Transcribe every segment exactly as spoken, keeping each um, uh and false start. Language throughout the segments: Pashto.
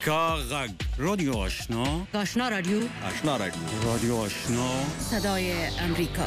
کاغذ رادیو آشنا آشنا رادیو آشنا رادیو رادیو آشنا صدای امریکا.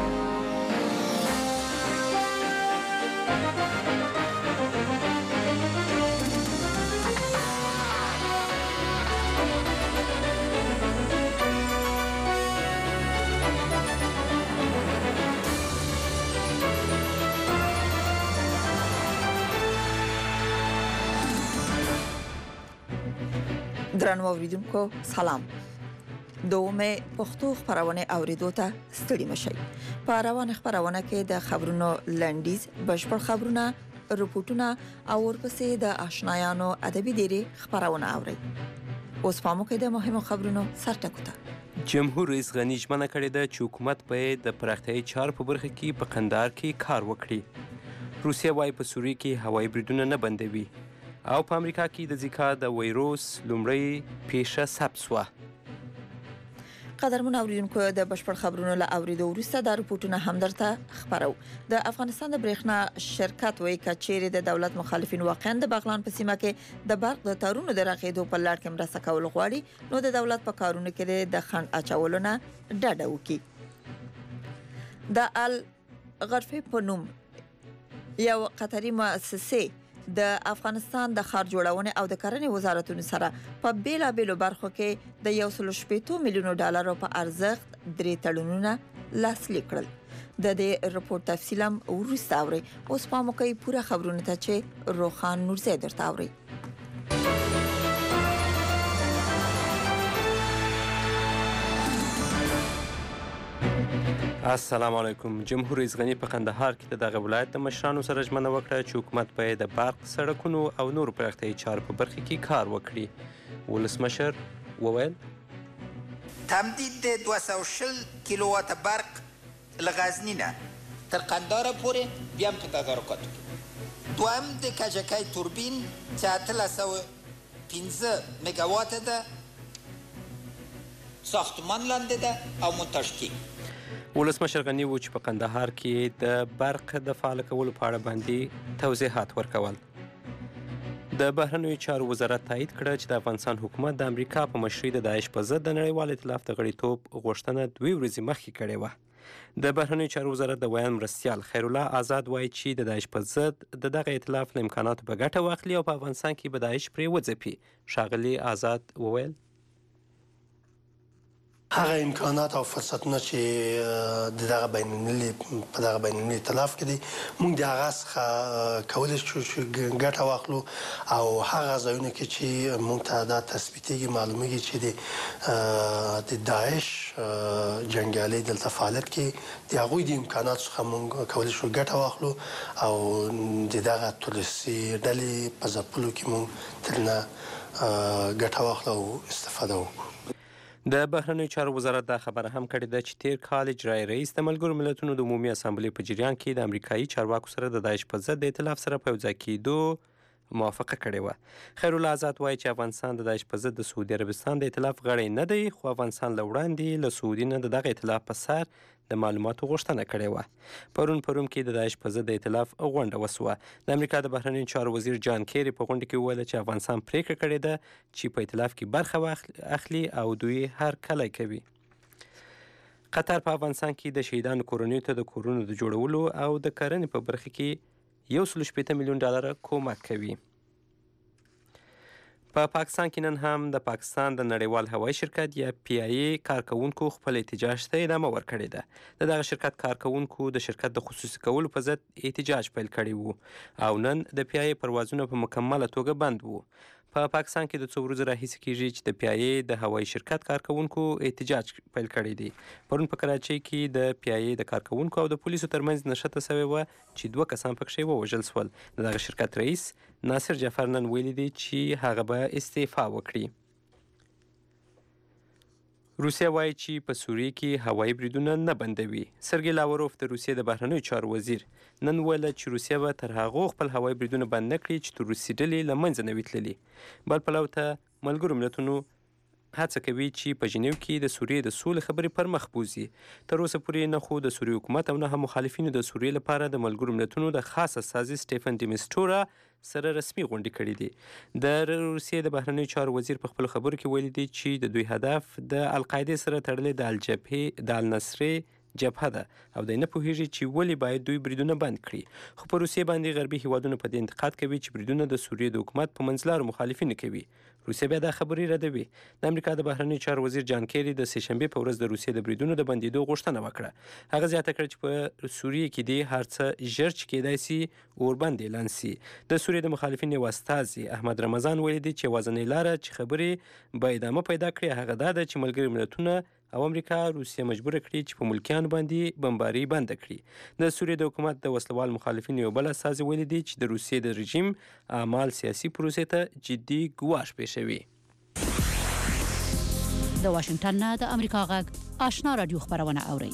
درنو اوریدونکو سلام. دومه پښتو خبرونه اوریدو ته ستړي مشئ. په روانه خبرونه کې د خبرونو لنډیز، بشپړ خبرونه، رپورټونه او ورپسې د آشنایانو ادبي ډيري خبرونه اوري. اوس پامو کې د مهمو خبرونو سرټکو ته. جمهور رئیس غنی ژمنه کړې ده چې حکومت به د پراختیايي چارو په برخه کې په قندهار کې کار وکړي. روسیه وايي په سوریه کې هوایي بریدونه نه بندوي. او په امریکا کې د زیکا د وایروس لومړی پیښه ثبت شوه. قدرمن اوریدونکو د بشپړ خبرونو له اوریدو وروسته د رپورټونو هم درته خبرو. د افغانستان د برېښنا شرکت وایي کچېرې د دولت مخالفین واقعا د بغلان په سیمه کې د برق د تارونو د راغېدو په لړ کې مرسته کول غواړي، نو د دولت په کارونو کې د خنډ اچولو نه ډډه وکړي. د الغرفه په نوم یو قطري مؤسسه د افغانستان د ښار جوړونې او د کرنې وزارتونو سره په بیلا بیلو برخو کې د یو سل شپږ میلیونو ډالرو په ارزښت درې تړونونه لاسلیک کړل. د دې رپورت تفصیل هم وروسته اورئ. اوس پام وکړئ پوره خبرونه ته چې روخان نورزی درته اورئ. السلام علیکم. جمهور رئیس غنی په قندهار کې د دغه ولایت د مشرانو سره ژمنه وکړه چې حکومت به د برق، سړکونو او نورو پراختیايي چارو په برخه کې کار وکړي. ولسمشر وویل تمدید د دوه سوه و شل کیلووات برق له غزني نه تر قندهار پورې بیا هم په تدارکات کې. دویم د کجکي توربین چې اتلس سوه پنځه میګاواته ده، ساختمان لاندې ده او مونتاژ کیږي. ولسمشر غنی و چې په قندهار کې د برق د فعال کولو په اړه باندې توضیحات ورکول. د بهرنیو چارو وزارت تایید کړه چې د افغانستان حکومت د امریکا په مشرۍ د داعش په ضد د نړیوال ائتلاف د غړیتوب غوښتنه دوی ورځې مخکې کړې وه. د بهرنیو چارو وزارت د ویان مرستیال خیرالله آزاد وایي چې د داعش په ضد د دغه ائتلاف له امکاناتو به ګټه واخلي او په افغانستان کې به داعش پرې وځپي. ښاغلي آزاد وویل هغه امکانات او فرصتونه چې د دغه بین‌المللي په دغه بین‌المللي ائتلاف کې دي، موږ د هغه څخه کولی شو چې ګټه واخلو او هغه ځایونه کې چې موږ ته دا تثبیتېږي، معلومیږي چې د داعش جنګیالي دلته فعالیت کوي، د هغوی د امکاناتو څخه موږ کولی شو ګټه واخلو او د دغه تروریستي ډلې په ځپلو کې موږ ترنه ګټه واخلو او استفاده وکړو. د بهرنیو چارو وزارت دا خبره هم کړې ده چې تیر کال اجرایي رئیس د ملګرو ملتونو د عمومي اسامبلې په جریان کې د امریکایي چارواکو سره د داعش په ضد د ائتلاف سره په یوځای کېدو موافقه کړې وه. خیرالله آزاد وایي چې افغانستان د داعش په ضد د سعودي عربستان د ائتلاف غړی نه دی، خو افغانستان له وړاندې له سعودي نه د دغه ائتلاف په سر د معلوماتو غوښتنه کړې وه. پرون پرون کې د داعش په ضد د ائتلاف غونډه وسوه. د امریکا د بهرنیو چارو وزیر جان کیری په غونډه کې وویل چې افغانستان پریکړه کړې ده چې په ائتلاف کې برخه اخلي او دوی هر کلی کوي. قطر په افغانستان کې د شهیدانو کورنیو ته د کورونو د جوړولو او د کرنې په برخه کې یو سل شپېته میلیون ډالر کومک کوي. په پا پاکستان کې نن هم د پاکستان د نړیوال هوایي شرکت یا پی آی ای کارکوونکو خپل احتجاج ته ادامه ورکړې ده. د دغه شرکت کارکوونکو د شرکت د خصوصي کولو په ضد احتجاج پیل کړی وو او نن د پی آی ای پروازونه په مکمله توګه بند وو. په پا پاکستان کې د څو ورځو راهیسې کېږي چې د پی آی ای د هوایي شرکت کارکوونکو احتجاج پیل کړی دی. پرون په کراچۍ کې د پی آی ای د کارکوونکو او د پولیسو ترمنځ نښته سوې وه چې دوه کسان پکښې ووژل شول. د دغه شرکت رئیس ناصر جعفر نن ویلي دی چې هغه به استعفا وکړي. روسیه وایي چې په سوریه کې هوایي بریدونه نه بندوي. سرګی لاوروف د روسیې د بهرنیو چارو وزیر نن ویل چې روسیه به تر هغو خپل هوایي بریدونه بند نه کړي چې تروریستي ډلې له منځه نه وي تللي. بل پلو ته ملګرو ملتونو هڅه کوي چې په ژنیو کې د سوریې د سولې خبرې پر مخ بوځي. تر اوسه پورې نه خو د سوریې حکومت او نه هم مخالفینو د سوریې لپاره د ملګرو ملتونو د خاص استازي سټیفن ډي میسټورا سره رسمي غونډې کړې دي. د روسیې د بهرنیو چارو وزیر په خپل خبرو کې ویلي دي چې د دوی هدف د القاعدې سره تړلې د الجبهې د النصرې جبهه ده او دی نه پوهیږي چې ولې باید دوی بریدونه بند کړي. خو په روسیې باندې غربي هیوادونه په دې انتقاد کوي چې بریدونه د سوریې د حکومت په منځلارو مخالفین کوي. روسیه بیا دا خبرې ردوي. د امریکا د بهرنیو چارو وزیر جان کیری د سه شنبې په ورځ د روسیې د بریدونو د بندیدو غوښتنه وکړه. هغه زیاته کړه چې په سوریې کې دی هر څه ژر چې کېدای سي اوربند اعلان سي. د سوریې د مخالفین یو استازي احمد رمضان ویلي دی چې یوازینۍ لاره چې خبرې به ادامه پیدا کړي هغه دا ده چې ملګري ملتونه او امریکا روسیه مجبور کړي چې په ملکیانو باندې بمباري بند کړي. د سوریې د حکومت د وسلوال مخالفین یو بل استازي ویلي دی چې د روسیې د رژیم اعمال سیاسي پروسې ته جدي ګواښ پېښوي. د واشنگټن نه د امریکا غږ آشنا رادیو خبرونه اوري.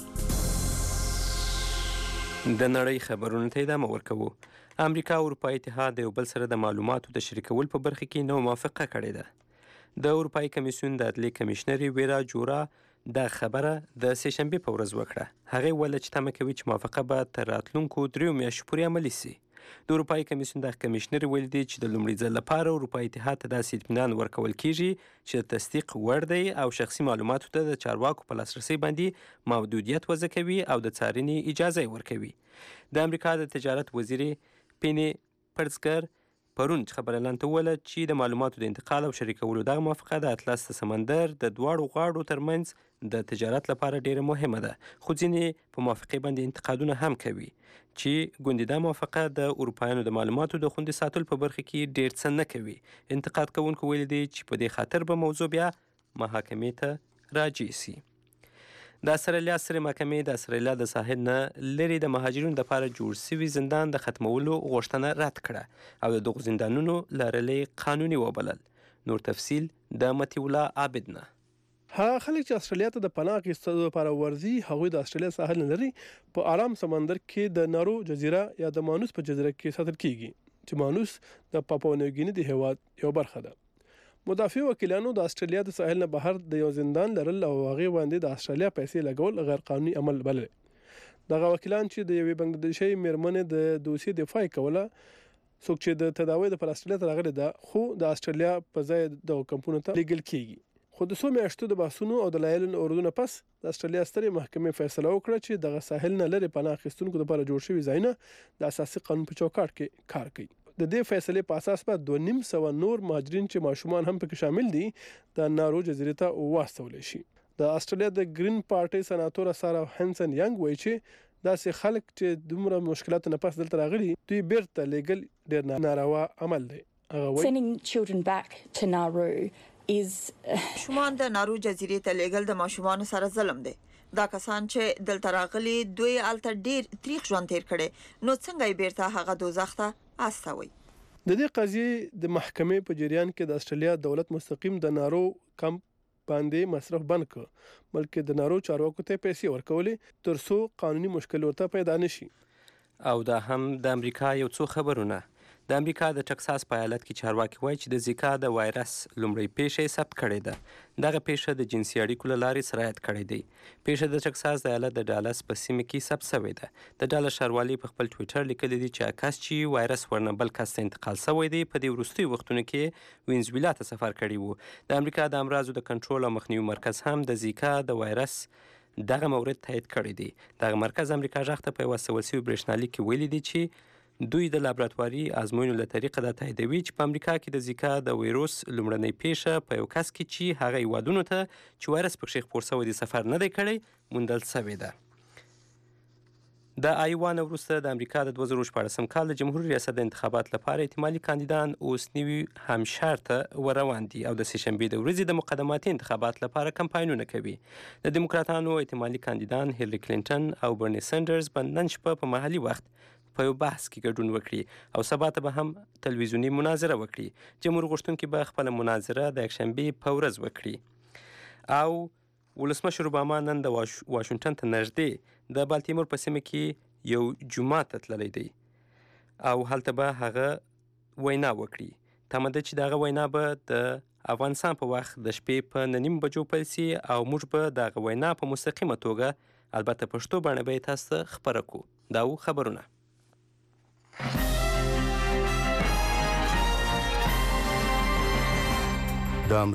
د نړۍ خبرونو ته ادامه ورکوو. امریکا او اروپایي اتحاد د یو بل سره د معلوماتو د شریکول په برخه کې نوې موافقه کړې ده. د اروپایي کمیسیون د عدلي کمیشنري ویرا جورا دا خبره د سه شنبې په ورځ وکړه. هغې ویل چې تمه کوي چې موافقه به تر راتلونکو دریو میاشتو پورې عملي سي. د اروپایي کمیسیون د کمیشنر ویل دی چې د لومړي ځل لپاره اروپایي اتحاد ته داسې اطمینان ورکول کیږي چې د تصدیق وړ دی او شخصي معلوماتو ته د چارواکو په لاسرسي باندې محدودیت وضع کوي او د څارنې اجازه ورکوي. د امریکا د تجارت وزیر پینی پرزګر پرون خبر اعلان ته وویل چې د معلوماتو د انتقال او شریکولو دغه موافقه د اطلس د سمندر د دواړو غاړو ترمنځ د تجارت لپاره ډیره مهمه ده. خو ځینې په موافقې باندې انتقادونه هم کوي چې ګوندې دا موافقه د اروپایانو د معلوماتو د خوندي ساتلو په برخه کې ډیر څه نه کوي. انتقاد کوونکو ویلي دی چې په دې خاطر به موضوع بیا محاکمې ته راجع سي. د استرالیا سترې محکمې د استرالیا د ساحل نه لرې د مهاجرینو لپاره جوړ سوي زندان د ختمولو غوښتنه رد کړه او د دغو زندانونو لارلی قانوني وبلل. نور تفصیل د مطیع الله عابد نه. هغه خلک چې استرالیا ته د پناه اخیستلو لپاره ورځي هغوی د استرالیا ساحل نه لري په آرام سمندر کې د نارو جزیره یا د مانوس په جزیره کې ساتل کیږي چې مانوس د پاپوا نیو ګیني د هیواد یو برخه ده. مدافع وکیلانو د استرالیا د ساحل نه بهر د یو زندان لرل او هغه باندې د استرالیا پیسې لګول غیر قانوني عمل بلل. دغه وکیلان چې د یوې بنگلادیشي میرمنې د دوسیې دفاع کوله څوک چې د تداوی د استرالیا ته راغلي ده خو د استرالیا په ځای د کمپونو ته لیګل کیږي. خو د څو میاشتو د بحثونو او د لایلن اوردونه پس د استرالیا سترې محکمې فیصله وکړه چې دغه ساحل نه لري پناه اخیستونکو لپاره جوړ شوی ځایونه د اساسي قانون په چوکاټ کې کار کوي. د دې فیصلې په اساس به دوه نیم سوه نور مهاجرین چې ماشومان هم پکې شامل دي د نارو جزیرې ته واستول شي. د استرالیا د گرین پارټي سناتور سارا هنسن ینګ وایي چې داسې خلک چې دومره مشکلات نه پس دلته راغلي دوی بیرته لیګل ډیر ناروا عمل دی. هغه وایي sending children back to Nauru is شومان د نارو جزیرې ته لیګل د ماشومان سره ظلم دی. دا کسان چې دلته راغلي دوی الته ډیر تاریخ ژوند تیر کړي نو څنګه یې بیرته هغه دوزخ ته استوي. د دې قضیې د محکمې په جریان کې د استرالیا دولت مستقیم د نارو کمپ باندې مصرف بند کړ بلکې د نارو چارواکو ته پیسې ورکولې ترڅو قانوني مشکل ورته پیدا نشي. او دا هم د امریکا یو څو خبرونه. د امریکا د ټکساس په ایالت کې چارواکي وایي چې د زیکا د وایرس لومړی پیښه ثبت کړې ده. دغه پیښه د جنسي اړیکو له لارې سرایت کړې دی. پیښه د ټکساس د ایالت د ډالس په سیمه کې ثبت شوې ده. د ډالس ښاروالۍ په خپل ټویټر لیکلي دي چې کس چې وایرس ورنه بل کس ته انتقال شوی دی په دې وروستیو وختونو کې وینزویلا ته سفر کړی و. د امریکا د امراضو د کنټرول او مخنیوي مرکز هم د زیکا د وایرس دغه مورد تایید کړی دی. دغه مرکز امریکا ژغ ته په یوه استول شوي برېښنالیک کې ویلي دی چې دوی د لابراتواري ازموینو له طریقه دا تاییدوي چې په امریکا کې د زیکا د ویروس لومړنۍ پیښه په یو کس کې چې هغه هیوادونو ته چې وایرس پکښې خپور شوی دی سفر نه دی کړی موندل شوې ده. د آیوا نه وروسته د امریکا د دوه زره شپاړسم کال د جمهوري ریاست د انتخاباتو لپاره احتمالي کاندیدان اوس نوي همشار ته ورروان دي او د سه شنبې د ورځې د مقدماتي انتخاباتو لپاره کمپاینونه کوي. د دیموکراتانو احتمالي کاندیدان هیلري کلینټن او برني سنډرز به نن شپه په محلي وخت په یو بحث کې ګډون وکړي او سبا ته به هم تلویزیوني مناظره وکړي. جمهور غوښتونکي به خپله مناظره د یکشنبې په ورځ وکړي. او ولسمشر اوباما نن د واشنګټن ته نږدې د بالتیمور په سیمه کې یو جومات ته تللی دی او هلته به هغه وینا وکړي. تمه ده چې دغه وینا به د افغانستان په وخت د شپې په نه نیم بجو پیل سي او موږ به دغه وینا په مستقیمه توګه البته پښتو بڼه به یې تاسو ته خپره کړو. دا و خبرونه. د